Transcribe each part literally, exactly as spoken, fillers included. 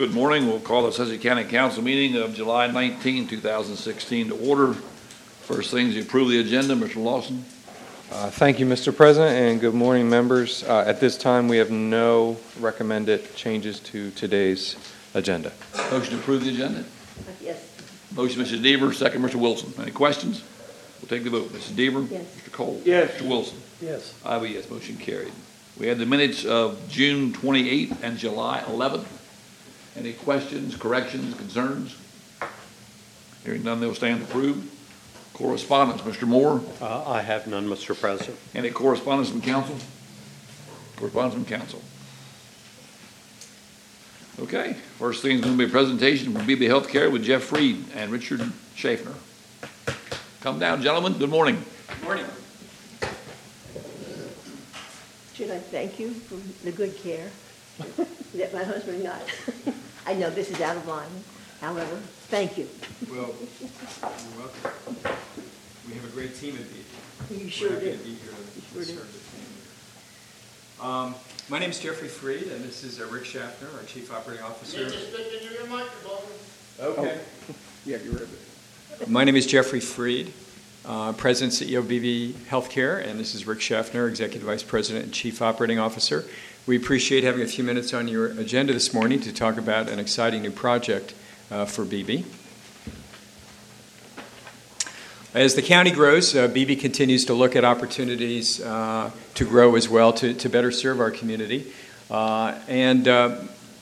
Good morning. We'll call the Sussex County Council meeting of July nineteenth, two thousand sixteen to order. First thing is to approve the agenda. Mister Lawson. Uh, thank you, Mister President, and good morning, members. Uh, at this time, we have no recommended changes to today's agenda. Motion to approve the agenda? Yes. Motion, Mister Deaver, second, Mister Wilson. Any questions? We'll take the vote. Mister Deaver? Yes. Mister Cole? Yes. Mister Wilson? Yes. I vote yes. Motion carried. We had the minutes of June twenty-eighth and July eleventh. Any questions, corrections, concerns? Hearing none, they'll stand approved. Correspondence, Mister Moore. Uh, I have none, Mister President. Any correspondence from council? Correspondence from council. Okay, first thing is going to be a presentation from B B Healthcare with Jeff Freed and Richard Schaffner. Come down, gentlemen. Good morning. Good morning. Should I thank you for the good care that my husband got? I know this is out of line. However, thank you. Well, you're welcome. We have a great team at B B. You sure We're happy do. to be here You to sure serve do. the team. Um, my name is Jeffrey Freed, and this is uh, Rick Schaffner, our Chief Operating Officer. Okay. Yeah, you're right. My name is Jeffrey Freed, uh, President and C E O of B B Healthcare, and this is Rick Schaffner, Executive Vice President and Chief Operating Officer. We appreciate having a few minutes on your agenda this morning to talk about an exciting new project uh, for B B. As the county grows, uh, B B continues to look at opportunities uh, to grow as well, to, to better serve our community. Uh, and uh,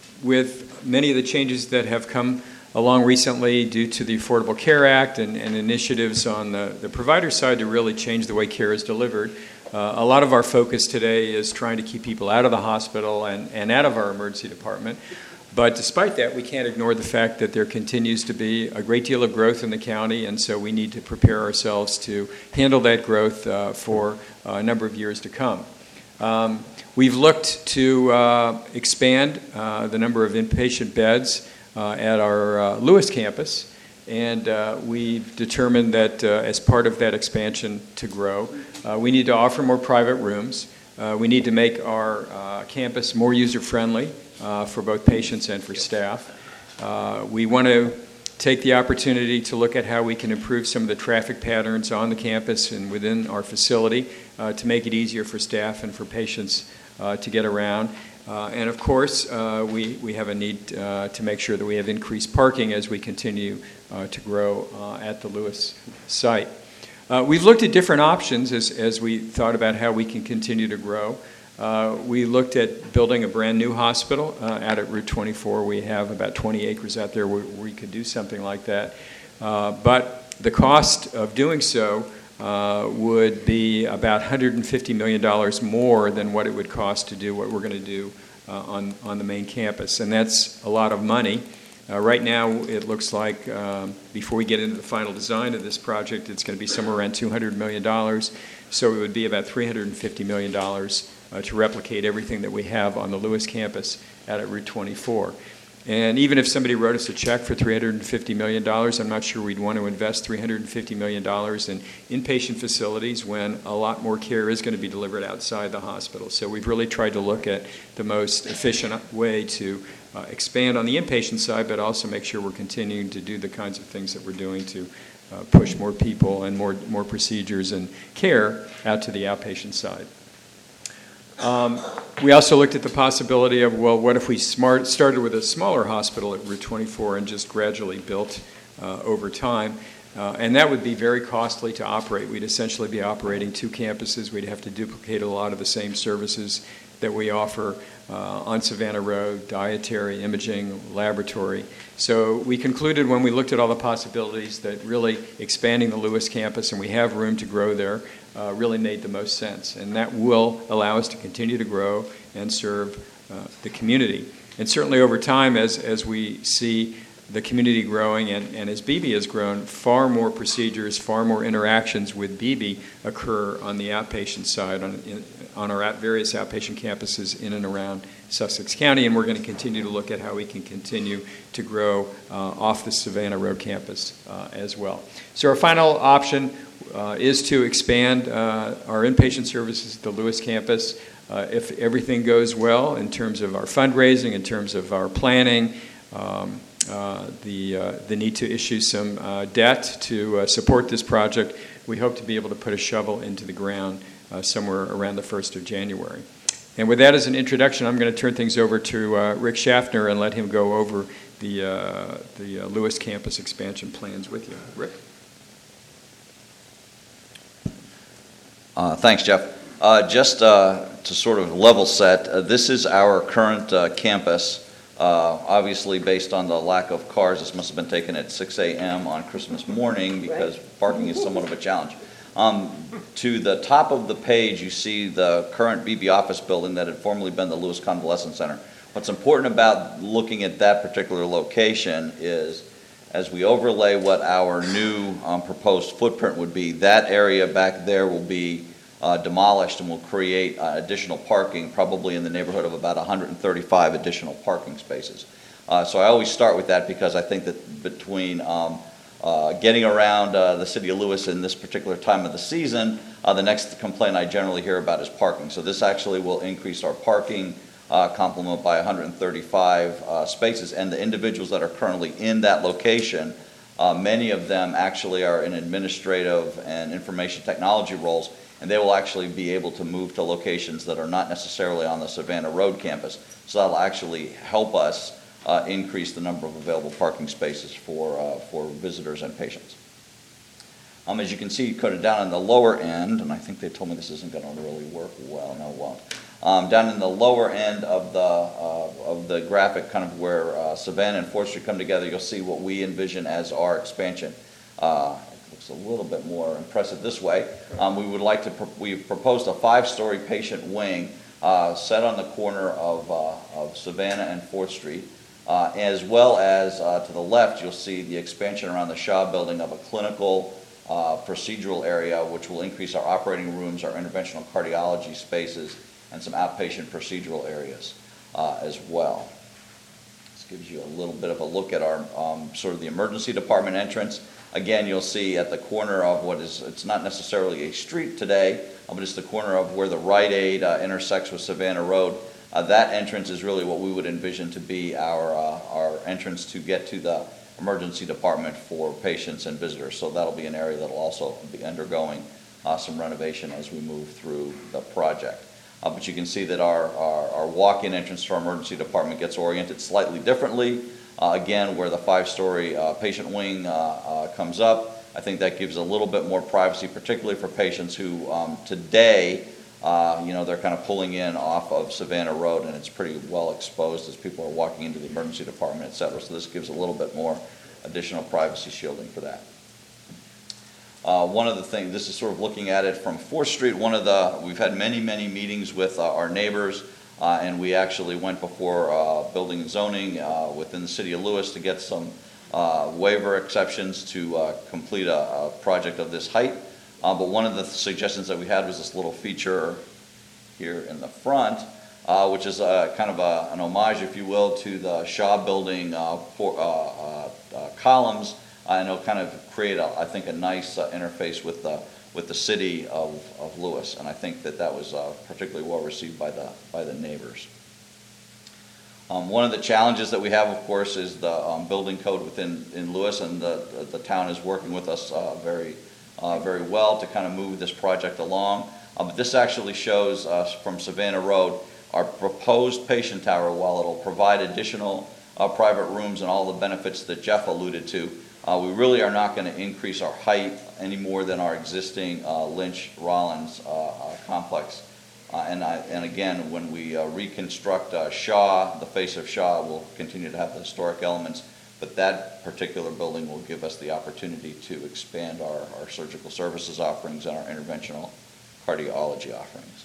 with many of the changes that have come along recently due to the Affordable Care Act and, and initiatives on the, the provider side to really change the way care is delivered, uh, a lot of our focus today is trying to keep people out of the hospital and, and out of our emergency department. But despite that, we can't ignore the fact that there continues to be a great deal of growth in the county, and so we need to prepare ourselves to handle that growth uh, for a number of years to come. Um, we've looked to uh, expand uh, the number of inpatient beds uh, at our uh, Lewis campus, and uh, we've determined that uh, as part of that expansion to grow, uh, we need to offer more private rooms. Uh, we need to make our uh, campus more user-friendly Uh, for both patients and for staff. Uh, we want to take the opportunity to look at how we can improve some of the traffic patterns on the campus and within our facility uh, to make it easier for staff and for patients uh, to get around. Uh, and of course, uh, we, we have a need uh, to make sure that we have increased parking as we continue uh, to grow uh, at the Lewis site. Uh, we've looked at different options as, as we thought about how we can continue to grow. Uh, we looked at building a brand new hospital uh, out at Route twenty-four. We have about twenty acres out there where we could do something like that. Uh, but the cost of doing so uh, would be about one hundred fifty million dollars more than what it would cost to do what we're going to do uh, on, on the main campus. And that's a lot of money. Uh, right now, it looks like um, before we get into the final design of this project, it's going to be somewhere around two hundred million dollars. So it would be about three hundred fifty million dollars Uh, to replicate everything that we have on the Lewis campus out at Route twenty-four. And even if somebody wrote us a check for three hundred fifty million dollars, I'm not sure we'd want to invest three hundred fifty million dollars in inpatient facilities when a lot more care is going to be delivered outside the hospital. So we've really tried to look at the most efficient way to uh, expand on the inpatient side, but also make sure we're continuing to do the kinds of things that we're doing to uh, push more people and more, more procedures and care out to the outpatient side. Um, we also looked at the possibility of, well, what if we smart, started with a smaller hospital at Route twenty-four and just gradually built uh, over time? Uh, and that would be very costly to operate. We'd essentially be operating two campuses. We'd have to duplicate a lot of the same services that we offer uh, on Savannah Road, dietary, imaging, laboratory. So we concluded when we looked at all the possibilities that really expanding the Lewis campus, and we have room to grow there, uh, really made the most sense. And that will allow us to continue to grow and serve uh, the community. And certainly over time, as, as we see the community growing and, and as B B has grown, far more procedures, far more interactions with B B occur on the outpatient side, on, in, on our various outpatient campuses in and around Sussex County, and we're going to continue to look at how we can continue to grow uh, off the Savannah Road campus uh, as well. So our final option uh, is to expand uh, our inpatient services at the Lewis campus. Uh, if everything goes well in terms of our fundraising, in terms of our planning, um, uh, the, uh, the need to issue some uh, debt to uh, support this project, we hope to be able to put a shovel into the ground uh, somewhere around the first of January. And with that as an introduction, I'm going to turn things over to uh, Rick Schaffner and let him go over the, uh, the uh, Lewis campus expansion plans with you. Rick? Uh, thanks, Jeff. Uh, just uh, to sort of level set, uh, this is our current uh, campus. Uh, obviously, based on the lack of cars, this must have been taken at six a m on Christmas morning because Right. parking is somewhat of a challenge. Um, to the top of the page, you see the current B B office building that had formerly been the Lewis Convalescent Center. What's important about looking at that particular location is, as we overlay what our new um, proposed footprint would be, that area back there will be uh, demolished and will create uh, additional parking, probably in the neighborhood of about one hundred thirty-five additional parking spaces. Uh, so I always start with that because I think that between um, uh, getting around uh, the city of Lewis in this particular time of the season, uh, the next complaint I generally hear about is parking. So this actually will increase our parking Uh, complement by one hundred thirty-five uh, spaces, and the individuals that are currently in that location, uh, many of them actually are in administrative and information technology roles, and they will actually be able to move to locations that are not necessarily on the Savannah Road campus. So that'll actually help us uh, increase the number of available parking spaces for, uh, for visitors and patients. Um, as you can see, kind of down in the lower end, and I think they told me this isn't going to really work well, no it won't. Um, down in the lower end of the uh, of the graphic, kind of where uh, Savannah and fourth Street come together, you'll see what we envision as our expansion. Uh, it looks a little bit more impressive this way. Um, we would like to, pro we've proposed a five-story patient wing uh, set on the corner of, uh, of Savannah and fourth Street. Uh, as well as uh, to the left, you'll see the expansion around the Shaw building of a clinical uh, procedural area, which will increase our operating rooms, our interventional cardiology spaces, and some outpatient procedural areas uh, as well. This gives you a little bit of a look at our um, sort of the emergency department entrance. Again, you'll see at the corner of what is, it's not necessarily a street today, uh, but it's the corner of where the Rite Aid uh, intersects with Savannah Road. Uh, that entrance is really what we would envision to be our, uh, our entrance to get to the emergency department for patients and visitors. So that'll be an area that'll also be undergoing uh, some renovation as we move through the project. Uh, but you can see that our, our, our walk-in entrance to our emergency department gets oriented slightly differently. Uh, again, where the five-story uh, patient wing uh, uh, comes up, I think that gives a little bit more privacy, particularly for patients who um, today, uh, you know, they're kind of pulling in off of Savannah Road, and it's pretty well exposed as people are walking into the emergency department, et cetera. So this gives a little bit more additional privacy shielding for that. Uh, one of the things, this is sort of looking at it from fourth Street, one of the, we've had many, many meetings with uh, our neighbors, uh, and we actually went before uh, building and zoning uh, within the city of Lewis to get some uh, waiver exceptions to uh, complete a, a project of this height. Uh, but one of the suggestions that we had was this little feature here in the front, uh, which is a, kind of a, an homage, if you will, to the Shaw building uh, for, uh, uh, uh, columns. Uh, and it'll kind of create, a, I think, a nice uh, interface with the with the city of, of Lewis, and I think that that was uh, particularly well received by the by the neighbors. Um, one of the challenges that we have, of course, is the um, building code within in Lewis, and the the town is working with us uh, very uh, very well to kind of move this project along. Uh, but this actually shows uh, from Savannah Road our proposed patient tower. While it'll provide additional uh, private rooms and all the benefits that Jeff alluded to, Uh, we really are not going to increase our height any more than our existing uh, Lynch-Rollins uh, uh, complex. Uh, and, I, and again, when we uh, reconstruct uh, Shaw, the face of Shaw will continue to have the historic elements, but that particular building will give us the opportunity to expand our, our surgical services offerings and our interventional cardiology offerings.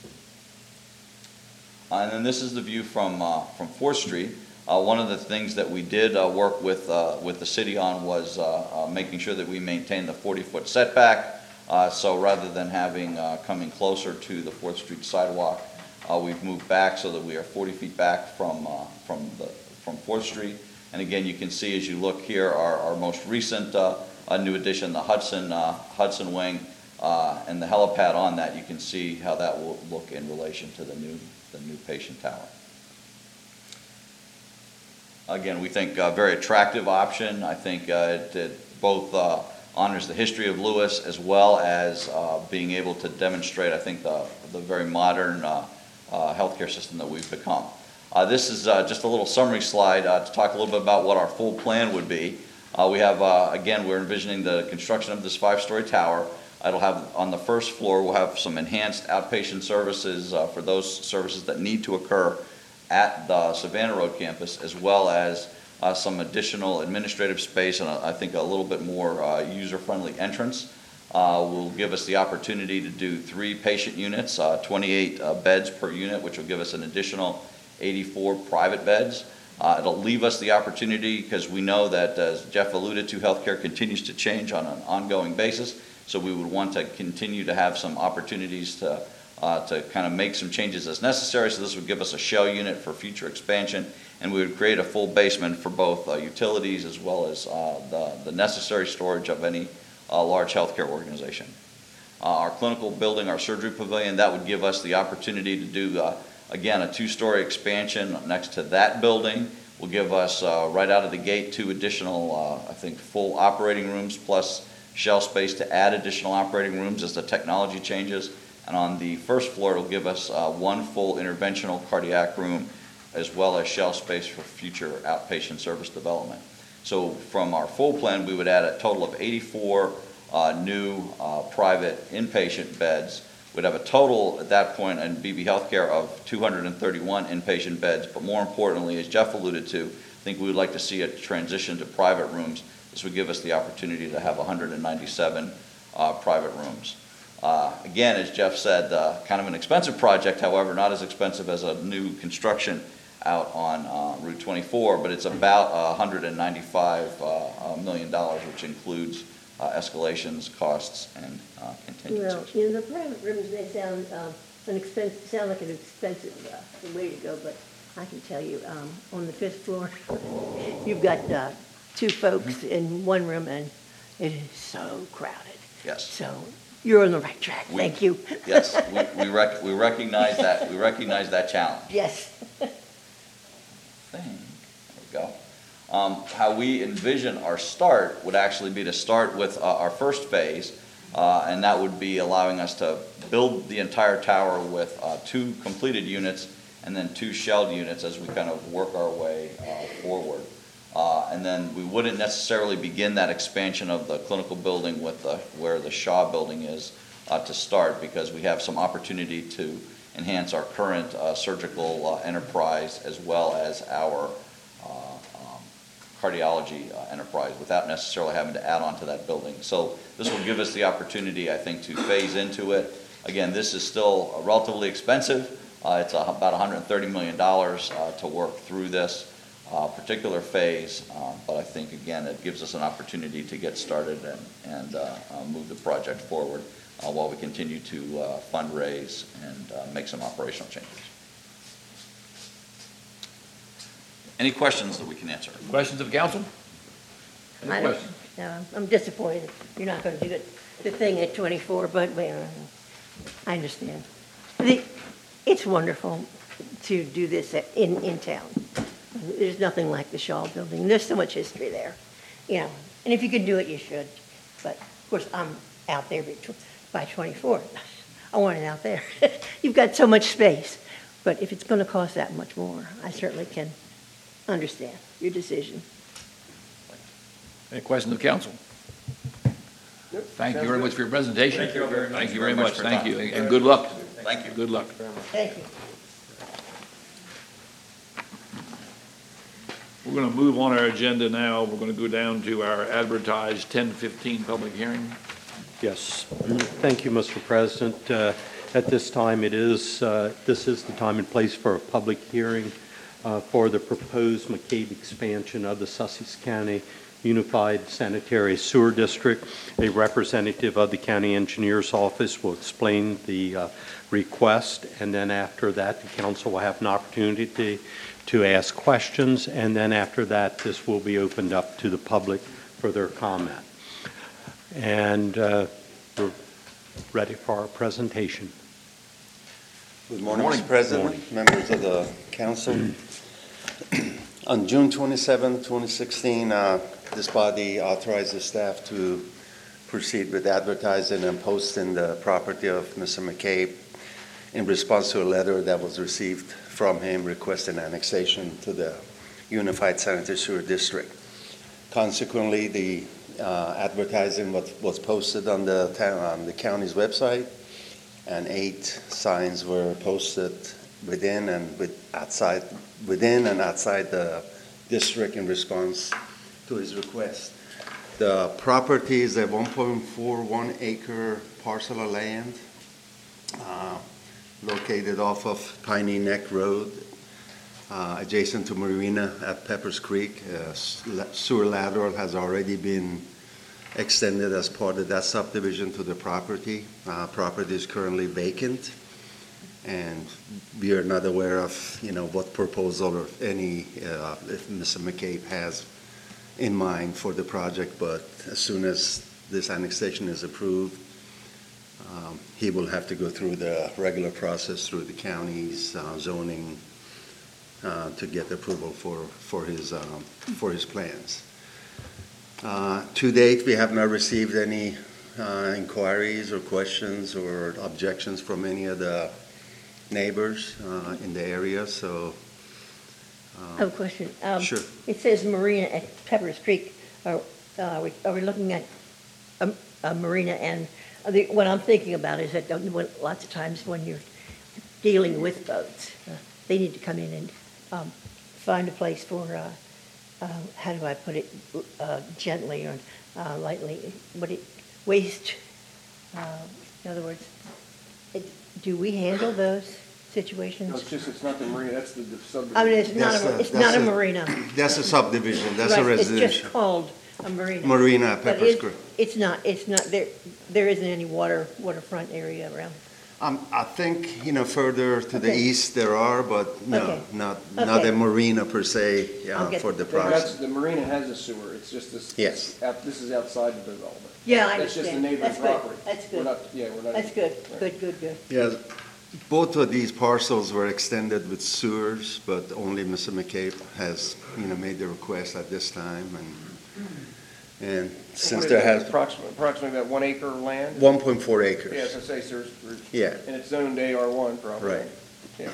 Uh, and then this is the view from, uh, from fourth Street. Uh, one of the things that we did uh, work with uh, with the city on was uh, uh, making sure that we maintain the forty foot setback. Uh, so rather than having uh, coming closer to the fourth Street sidewalk, uh, we've moved back so that we are forty feet back from uh, from the from fourth Street. And again, you can see as you look here, our, our most recent uh, uh, new addition, the Hudson uh, Hudson wing, uh, and the helipad on that. You can see how that will look in relation to the new the new patient tower. Again, we think a very attractive option. I think uh, it, it both uh, honors the history of Lewis as well as uh, being able to demonstrate, I think, the, the very modern uh, uh, healthcare system that we've become. Uh, this is uh, just a little summary slide uh, to talk a little bit about what our full plan would be. Uh, we have, uh, again, we're envisioning the construction of this five-story tower. It'll have, on the first floor, we'll have some enhanced outpatient services uh, for those services that need to occur at the Savannah Road campus, as well as uh, some additional administrative space and a, I think a little bit more uh, user-friendly entrance. Uh, will give us the opportunity to do three patient units, uh, twenty-eight uh, beds per unit, which will give us an additional eighty-four private beds. Uh, it'll leave us the opportunity, because we know that, as Jeff alluded to, healthcare continues to change on an ongoing basis, so we would want to continue to have some opportunities to, uh, to kind of make some changes as necessary. So this would give us a shell unit for future expansion, and we would create a full basement for both uh, utilities as well as uh, the, the necessary storage of any uh, large healthcare organization. Uh, our clinical building, our surgery pavilion, that would give us the opportunity to do uh, again, a two-story expansion next to that building will give us, uh, right out of the gate, two additional, uh, I think, full operating rooms plus shell space to add additional operating rooms as the technology changes. And on the first floor, it'll give us uh, one full interventional cardiac room as well as shell space for future outpatient service development. So from our full plan, we would add a total of eighty-four uh, new uh, private inpatient beds. We'd have a total at that point in B B Healthcare of two hundred thirty-one inpatient beds, but more importantly, as Jeff alluded to, I think we would like to see a transition to private rooms. This would give us the opportunity to have one hundred ninety-seven uh, private rooms. Uh, again, as Jeff said, uh, kind of an expensive project, however, not as expensive as a new construction out on uh, Route twenty-four, but it's about uh, one hundred ninety-five uh, million dollars, which includes Uh, escalations, costs, and uh, contingencies. Well, you know, the private rooms, they sound um, an expense, sound like an expensive uh, way to go, but I can tell you, um, on the fifth floor, you've got uh, two folks in one room, and it is so crowded. Yes. So you're on the right track. We- Thank you. Yes, we, we, rec- we recognize that. We recognize that challenge. Yes. Thing. There we go. Um, how we envision our start would actually be to start with uh, our first phase, uh, and that would be allowing us to build the entire tower with uh, two completed units and then two shelled units as we kind of work our way uh, forward. Uh, and then we wouldn't necessarily begin that expansion of the clinical building with the, where the Shaw building is uh, to start, because we have some opportunity to enhance our current uh, surgical uh, enterprise as well as our cardiology uh, enterprise without necessarily having to add on to that building. So this will give us the opportunity, I think, to phase into it. Again, this is still uh, relatively expensive. Uh, it's uh, about one hundred thirty million dollars uh, to work through this uh, particular phase, uh, but I think, again, it gives us an opportunity to get started and, and uh, uh, move the project forward uh, while we continue to uh, fundraise and uh, make some operational changes. Any questions that we can answer? Questions of council? Any I don't- questions? No, I'm disappointed. You're not going to do it, the thing at twenty-four, but well, I understand. The, it's wonderful to do this at, in, in town. There's nothing like the Shaw Building. There's so much history there, you know. And if you can do it, you should. But of course, I'm out there by twenty-four. I want it out there. You've got so much space. But if it's going to cost that much more, I certainly can understand your decision. Any questions of council? Thank you very much for your presentation. Thank you very much. Thank you very Very much much. for Thank your you, time. and good luck. Thank you. Good luck. Thank you. We're going to move on our agenda now. We're going to go down to our advertised ten fifteen public hearing. Yes. Thank you, Mister President. Uh, At this time, it is, uh, this is the time and place for a public hearing uh, for the proposed McCabe expansion of the Sussex County Unified Sanitary Sewer District. A representative of the County Engineer's Office will explain the uh, request, and then after that, the council will have an opportunity to, to ask questions, and then after that, this will be opened up to the public for their comment. And uh, we're ready for our presentation. Good morning, Morning. Mister President, members of the council. On June twenty-seventh, twenty sixteen, uh, this body authorized the staff to proceed with advertising and posting the property of Mister McCabe in response to a letter that was received from him requesting annexation to the Unified Sanitary Sewer District. Consequently, the uh, advertising was, was posted on the town, on the county's website, and eight signs were posted within and with outside, within and outside the district in response to his request. The property is a one point four one acre parcel of land uh, located off of Piney Neck Road, uh, adjacent to Marina at Peppers Creek. Uh, sewer lateral has already been extended as part of that subdivision to the property. Uh, property is currently vacant, and we are not aware of, you know, what proposal or any, uh, if Mister McCabe has in mind for the project, but as soon as this annexation is approved, um, he will have to go through the regular process through the county's uh, zoning uh, to get approval for, for his, um, for his plans. Uh, to date, we have not received any uh, inquiries or questions or objections from any of the neighbors uh, in the area, so. I have a question. Um, Sure. It says marina at Peppers Creek. Are, uh, are we, are we looking at a, a marina? And the, what I'm thinking about is that when, lots of times when you're dealing with boats, uh, they need to come in and um, find a place for, uh, uh, how do I put it, uh, gently or uh, lightly, but it, waste, uh, in other words, it, do we handle those situations? No, it's just, it's not the marina, that's the the subdivision. I mean, it's not That's a, a- it's that's not a a- marina. That's a subdivision, that's a Right, It's just residential. called a marina. Marina at But Peppers it- Creek. It's not, it's not, there, there isn't any water, waterfront area around. Um, I think, you know, further to the Okay. east there are, but no, Okay. not, not Okay. a marina per se I'll uh, get- for the The- that's- project. The marina has a sewer, it's just this. Yes. out- This is outside the development. Yeah, I That's just the understand. neighboring That's good. property. That's We're good. not, yeah, we're not. That's good, Right. good, good, good. Yeah, both of these parcels were extended with sewers, but only Mister McCabe has, you know, made the request at this time, and, and since What there is that, has Approximately, approximately about one acre of land? one point four Yeah, acres. as I say, so there's, Yeah. and it's zoned A R one probably. Right. Yeah.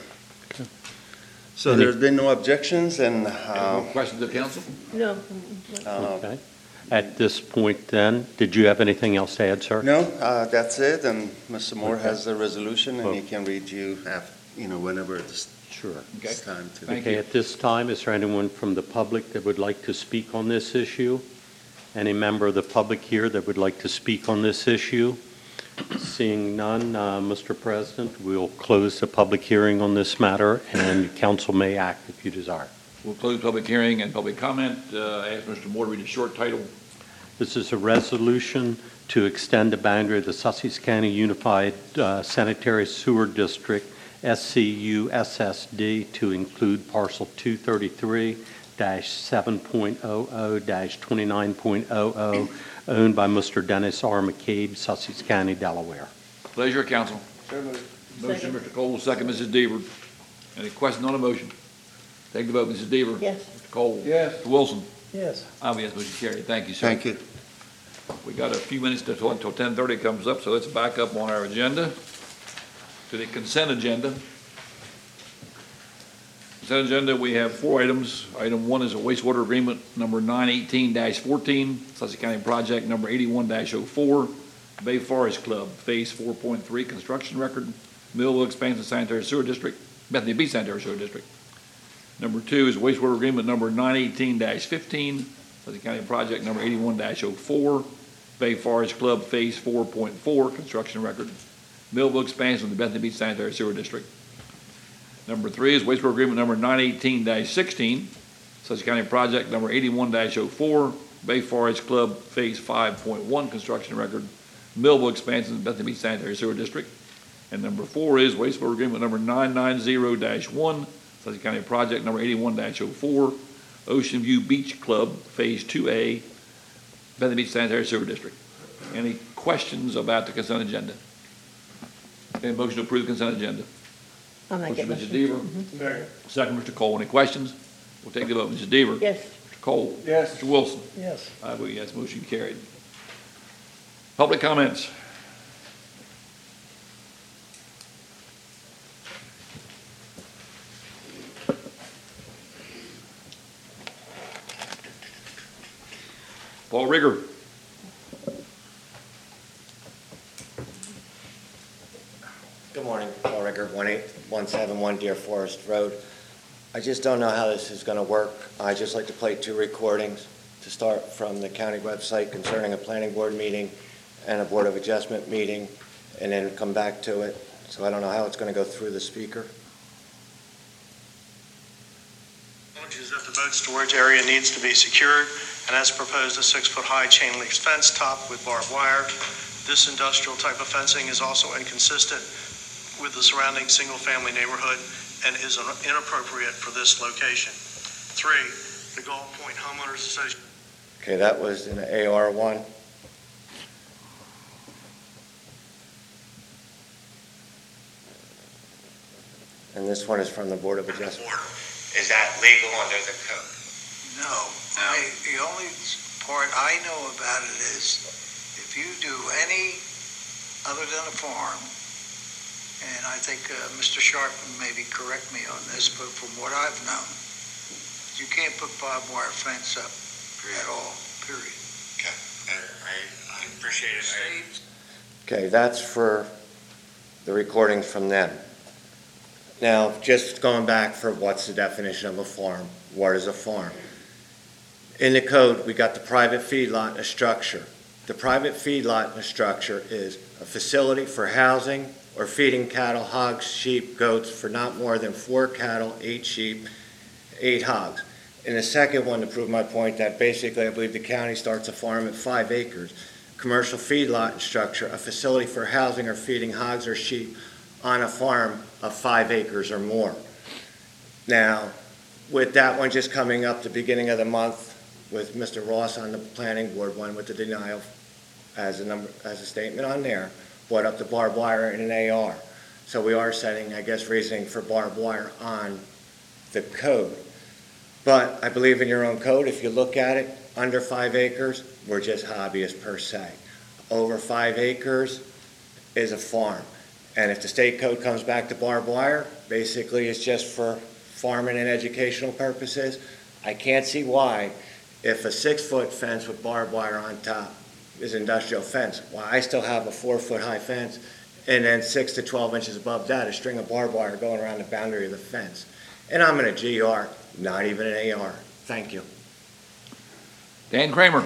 So there's been no objections, and, Any uh, more questions of council? No, uh, Okay. At this point then, did you have anything else to add, sir? no, uh, that's it, and Mister Moore Okay. has the resolution, and he Well- can read you, af- you know, whenever it's Sure. Okay. it's time to. Thank Okay, you. at this time, is there anyone from the public that would like to speak on this issue? Any member of the public here that would like to speak on this issue? Seeing none, uh, Mister President, we'll close the public hearing on this matter, and council may act if you desire. We'll close public hearing and public comment. Uh, Ask Mister Moore to read a short title. This is a resolution to extend the boundary of the Sussex County Unified uh, Sanitary Sewer District, S C U S S D, to include parcel two thirty-three seven point zero zero twenty-nine point zero zero, owned by Mister Dennis R. McCabe, Sussex County, Delaware. Pleasure, council. So moved. Motion, Second. Mister Cole, second, Missus Deaver. Any questions on the motion? Take the vote, Missus Deaver. yes. Mister Cole. Yes. Mister Wilson. Yes. I'll be yes, motion carried. Thank you, sir. Thank you. We got a few minutes to- until ten thirty comes up, so let's back up on our agenda to the consent agenda. Consent agenda, we have four items. Item one is a wastewater agreement number nine eighteen fourteen, Sussex County Project number eighty-one oh four, Bay Forest Club, Phase four point three, construction record, Millville Expansion Sanitary Sewer District, Bethany Beach Sanitary Sewer District. Number two is wastewater agreement number nine eighteen fifteen, Sussex County Project number eighty-one oh four, Bay Forest Club Phase four point four, construction record, Millville Expansion of the Bethany Beach Sanitary Sewer District. Number three is wastewater agreement number nine eighteen sixteen, Sussex County Project number eighty-one oh four, Bay Forest Club Phase five point one, construction record, Millville Expansion of the Bethany Beach Sanitary Sewer District. And number four is wastewater agreement number nine ninety one, Sussex County Project number eighty-one oh four, Ocean View Beach Club Phase two A, Bethany Beach Sanitary Sewer District. Any questions about the consent agenda? Any motion to approve the consent agenda? I'll make it. Motion, Mister Deaver. Second. Second, Mister Cole. Any questions? We'll take the vote. Missus Deaver? Yes. Mister Cole? Yes. Mister Wilson? Yes. I vote yes, motion carried. Public comments? Paul Rigger? Good morning, Paul Ricker, one eight one seven one Deer Forest Road. I just don't know how this is going to work. I'd just like to play two recordings to start from the county website concerning a planning board meeting and a board of adjustment meeting, and then come back to it. So I don't know how it's going to go through the speaker. Is that the boat storage area needs to be secured, and as proposed, a six-foot-high chain link fence topped with barbed wire. This industrial type of fencing is also inconsistent with the surrounding single-family neighborhood and is inappropriate for this location. Three, the Gulf Point Homeowners Association. Okay, that was in A R one. And this one is from the Board of Adjustment. Is that legal under the code? No. I, the only part I know about it is if you do any other than a farm, and I think uh, Mister Sharp can maybe correct me on this, but from what I've known, you can't put barbed wire fence up at all, period. Okay. I, I, I appreciate it. I, Okay, that's for the recordings from them. Now, just going back for what's the definition of a farm? What is a farm? In the code, we got the private feedlot and a structure. The private feedlot and a structure is a facility for housing or feeding cattle, hogs, sheep, goats for not more than four cattle, eight sheep, eight hogs. And the second one, to prove my point, that basically I believe the county starts a farm at five acres. Commercial feedlot and structure, a facility for housing or feeding hogs or sheep on a farm of five acres or more. Now, with that one just coming up the beginning of the month with Mister Ross on the planning board, one with the denial as a number, as a statement on there, brought up the barbed wire in an A R. So we are setting, I guess, reasoning for barbed wire on the code. But I believe in your own code, if you look at it, under five acres, we're just hobbyists per se. Over five acres is a farm. And if the state code comes back to barbed wire, basically it's just for farming and educational purposes. I can't see why, if a six-foot fence with barbed wire on top is industrial fence, why I still have a four-foot-high fence, and then six to twelve inches above that, a string of barbed wire going around the boundary of the fence. And I'm in a G R, not even an A R. Thank you. Dan Kramer?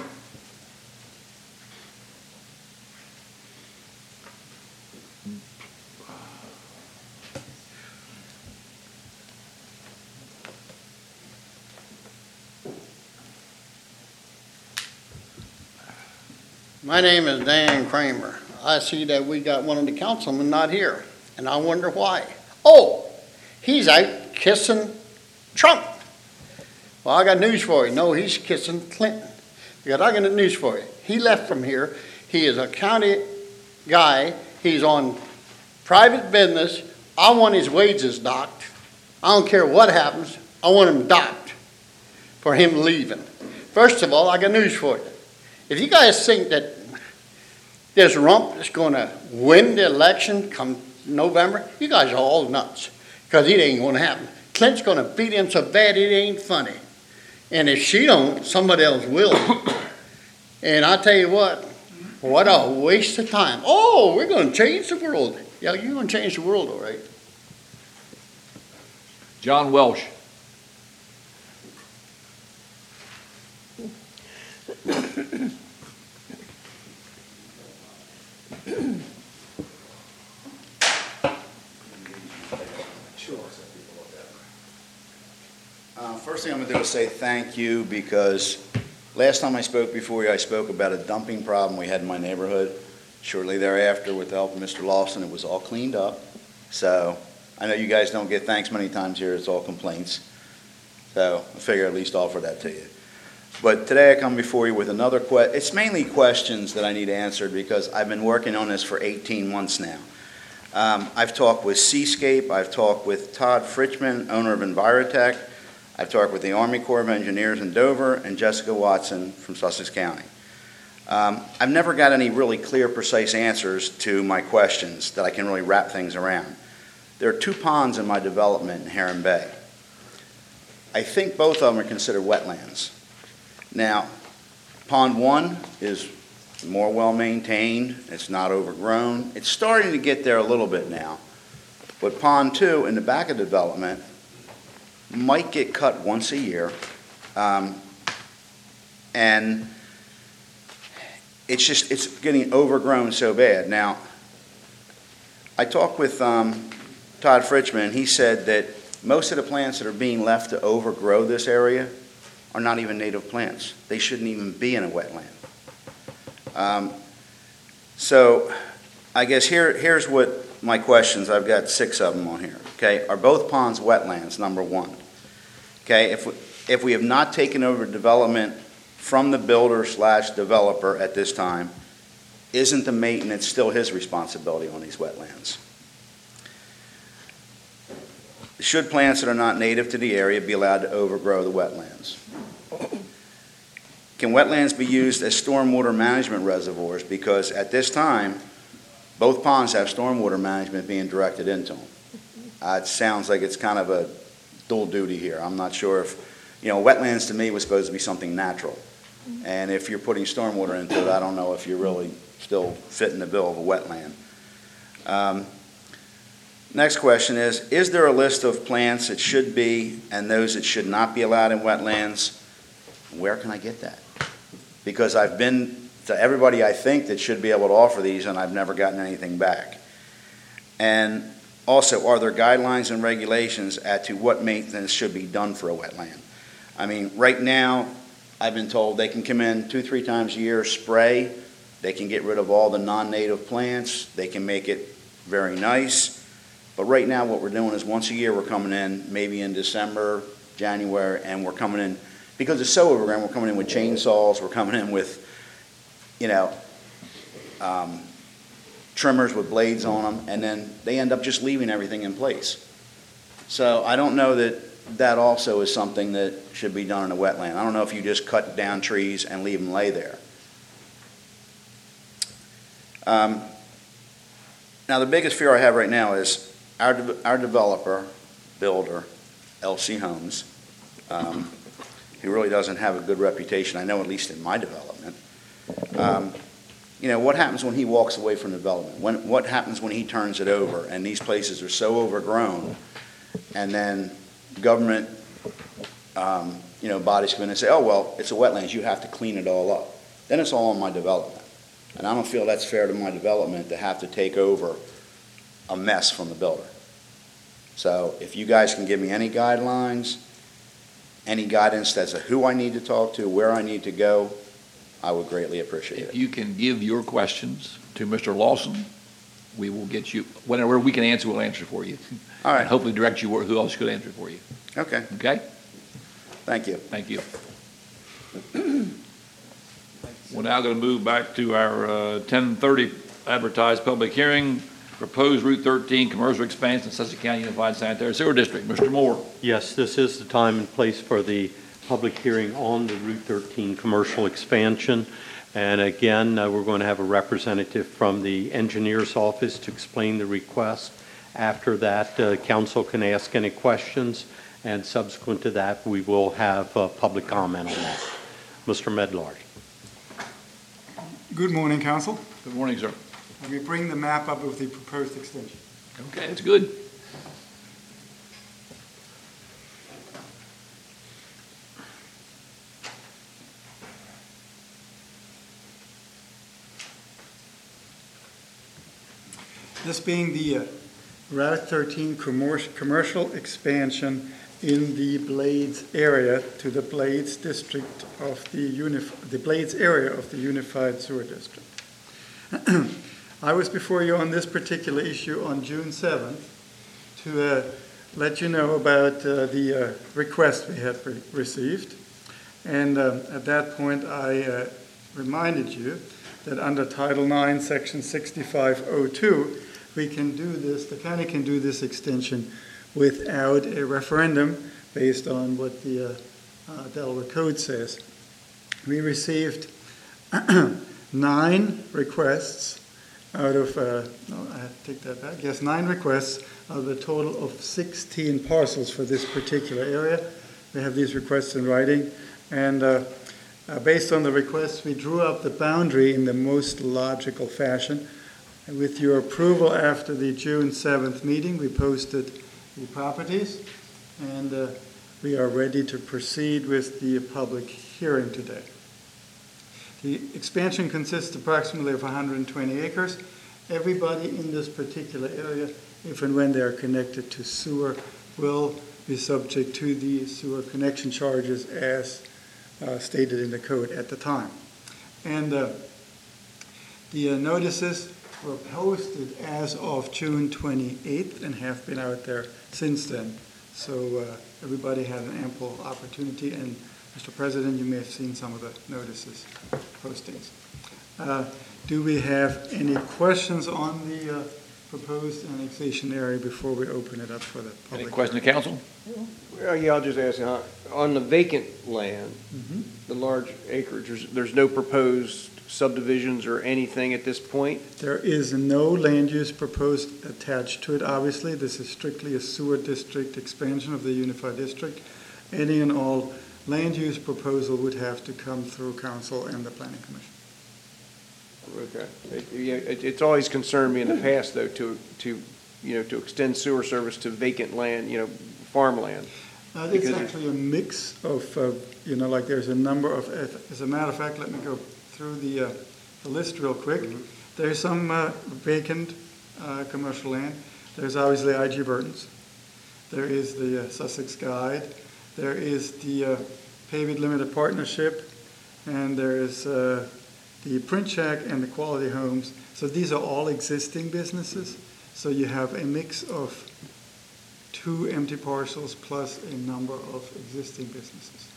My name is Dan Kramer. I see that we got one of the councilmen not here, and I wonder why. Oh, he's out kissing Trump. Well, I got news for you. No, he's kissing Clinton. Because I got news for you. He left from here. He is a county guy. He's on private business. I want his wages docked. I don't care what happens. I want him docked for him leaving. First of all, I got news for you. If you guys think that this rump is going to win the election come November, you guys are all nuts, because it ain't going to happen. Clinton's going to beat him so bad it ain't funny. And if she don't, somebody else will. And I tell you what, what a waste of time. Oh, we're going to change the world. Yeah, you're going to change the world, all right. John Welsh? Uh, first thing I'm going to do is say thank you, because last time I spoke before you, I spoke about a dumping problem we had in my neighborhood. Shortly thereafter, with the help of Mister Lawson, it was all cleaned up. So I know you guys don't get thanks many times here. It's all complaints. So I figure at least offer that to you. But today I come before you with another question. It's mainly questions that I need answered, because I've been working on this for eighteen months now. Um, I've talked with Seascape. I've talked with Todd Fritchman, owner of Envirotech. I've talked with the Army Corps of Engineers in Dover and Jessica Watson from Sussex County. Um, I've never got any really clear, precise answers to my questions that I can really wrap things around. There are two ponds in my development in Heron Bay. I think both of them are considered wetlands. Now, pond one is more well-maintained, it's not overgrown. It's starting to get there a little bit now. But pond two in the back of development might get cut once a year. Um, and it's just, it's getting overgrown so bad. Now, I talked with um, Todd Fritchman, and he said that most of the plants that are being left to overgrow this area are not even native plants. They shouldn't even be in a wetland. Um, so I guess here, here's what my questions, I've got six of them on here. Okay, are both ponds wetlands, number one? Okay, if we, if we have not taken over development from the builder slash developer at this time, isn't the maintenance still his responsibility on these wetlands? Should plants that are not native to the area be allowed to overgrow the wetlands? Can wetlands be used as stormwater management reservoirs? Because at this time, both ponds have stormwater management being directed into them. Uh, it sounds like it's kind of a dual duty here. I'm not sure if, you know, wetlands to me was supposed to be something natural. And if you're putting stormwater into it, I don't know if you're really still fitting the bill of a wetland. Um, next question is, is there a list of plants that should be and those that should not be allowed in wetlands? Where can I get that? Because I've been to everybody I think that should be able to offer these, and I've never gotten anything back. And also, are there guidelines and regulations as to what maintenance should be done for a wetland? I mean, right now, I've been told they can come in two, three times a year, spray. They can get rid of all the non-native plants. They can make it very nice. But right now, what we're doing is once a year, we're coming in, maybe in December, January, and we're coming in, because it's so overgrown, we're coming in with chainsaws, we're coming in with, you know, um, trimmers with blades on them, and then they end up just leaving everything in place. So I don't know that that also is something that should be done in a wetland. I don't know if you just cut down trees and leave them lay there. Um, now the biggest fear I have right now is our, de our developer, builder, L C Homes, um, who really doesn't have a good reputation, I know, at least in my development. Um, you know, what happens when he walks away from development? When, what happens when he turns it over and these places are so overgrown, and then government, um, you know, bodies come in and say, oh, well, it's a wetlands, you have to clean it all up. Then it's all on my development. And I don't feel that's fair to my development to have to take over a mess from the builder. So if you guys can give me any guidelines, any guidance as to who I need to talk to, where I need to go, I would greatly appreciate it. If you can give your questions to Mister Lawson, we will get you, whenever we can answer, we'll answer for you. All right. And hopefully direct you where, who else could answer for you. Okay. Okay? Thank you. Thank you. We're now going to move back to our uh, ten thirty advertised public hearing, proposed Route thirteen commercial expansion in Sussex County Unified Sanitary Sewer District. Mister Moore. Yes, this is the time and place for the public hearing on the Route thirteen commercial expansion. And again, uh, we're going to have a representative from the engineer's office to explain the request. After that, uh, council can ask any questions, and subsequent to that, we will have uh, public comment on that. Mister Medlard. Good morning, Council. Good morning, sir. Let me bring the map up with the proposed extension. Okay, that's good. This being the uh, Route thirteen commercial, commercial expansion in the Blades area to the Blades district of the unif the Blades area of the Unified Sewer District. I was before you on this particular issue on June seventh to uh, let you know about uh, the uh, request we had re received. And uh, at that point, I uh, reminded you that under Title nine, Section sixty-five oh two, we can do this, the county can do this extension without a referendum, based on what the uh, uh, Delaware Code says. We received nine requests out of, uh, no, I have to take that back, yes, nine requests out of a total of sixteen parcels for this particular area. We have these requests in writing, and uh, uh, based on the requests, we drew up the boundary in the most logical fashion. And with your approval, after the June seventh meeting, we posted the properties, and uh, we are ready to proceed with the public hearing today. The expansion consists approximately of one hundred twenty acres. Everybody in this particular area, if and when they are connected to sewer, will be subject to the sewer connection charges as uh, stated in the code at the time. And uh, the uh, notices were posted as of June twenty-eighth and have been out there since then. So uh, everybody had an ample opportunity, and Mister President, you may have seen some of the notices, postings. Uh, do we have any questions on the uh, proposed annexation area before we open it up for the public? Any question to council? Well, yeah, I'll just ask you, huh, on the vacant land, Mhm. the large acreage, there's, there's no proposed subdivisions or anything at this point? There is no land use proposed attached to it. Obviously, this is strictly a sewer district expansion of the unified district. Any and all land use proposal would have to come through council and the planning commission. Okay. It- yeah, it- It's always concerned me in the past, though, to, to, you know, to extend sewer service to vacant land, you know, farmland. Uh, it's Because it- actually a mix of, uh, you know, like there's a number of, as a matter of fact, let me go through the, uh, the list real quick. There's some uh, vacant uh, commercial land. There's obviously I G Burton's. There is the uh, Sussex Guide. There is the uh, Paved Limited Partnership. And there is uh, the Print Shack and the Quality Homes. So these are all existing businesses. So you have a mix of two empty parcels plus a number of existing businesses.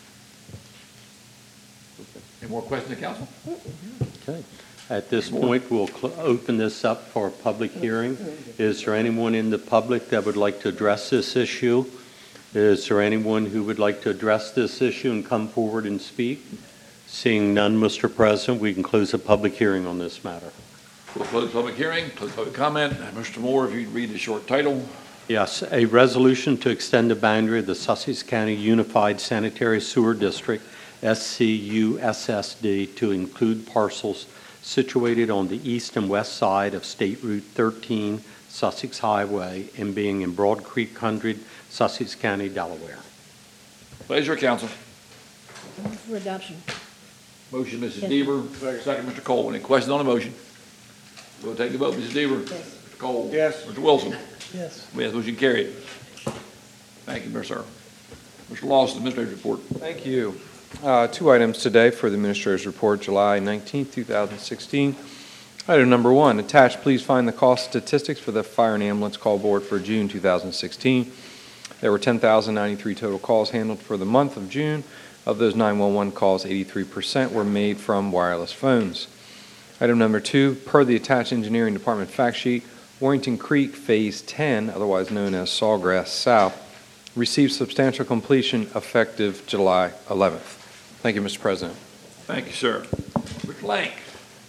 Any more questions to council? Okay. At this point, we'll cl- open this up for a public hearing. Is there anyone in the public that would like to address this issue? Is there anyone who would like to address this issue and come forward and speak? Seeing none, Mister President, we can close the public hearing on this matter. We'll close the public hearing, close public comment. And Mister Moore, if you'd read the short title. Yes, a resolution to extend the boundary of the Sussex County Unified Sanitary Sewer District, S C U S S D, to include parcels situated on the east and west side of State Route thirteen, Sussex Highway, and being in Broad Creek Hundred, Sussex County, Delaware. Pleasure, council. For adoption. Motion, Missus Yes. Deaver. Second, Mister Cole. Any questions on the motion? We'll take the vote. Missus Deaver? Yes. Mister Cole? Yes. Mister Wilson? Yes. Yes, motion carried. Thank you, sir. Mister Lawson, Administrator's report. Thank you. Uh, Two items today for the Administrator's Report, July nineteenth, two thousand sixteen. Item number one, attached, please find the cost statistics for the Fire and Ambulance Call Board for June two thousand sixteen. There were ten thousand ninety-three total calls handled for the month of June. Of those nine one one calls, eighty-three percent were made from wireless phones. Item number two, per the attached Engineering Department fact sheet, Warrington Creek Phase ten, otherwise known as Sawgrass South, received substantial completion effective July eleventh. Thank you, Mister President. Thank you, sir. Mister Lang?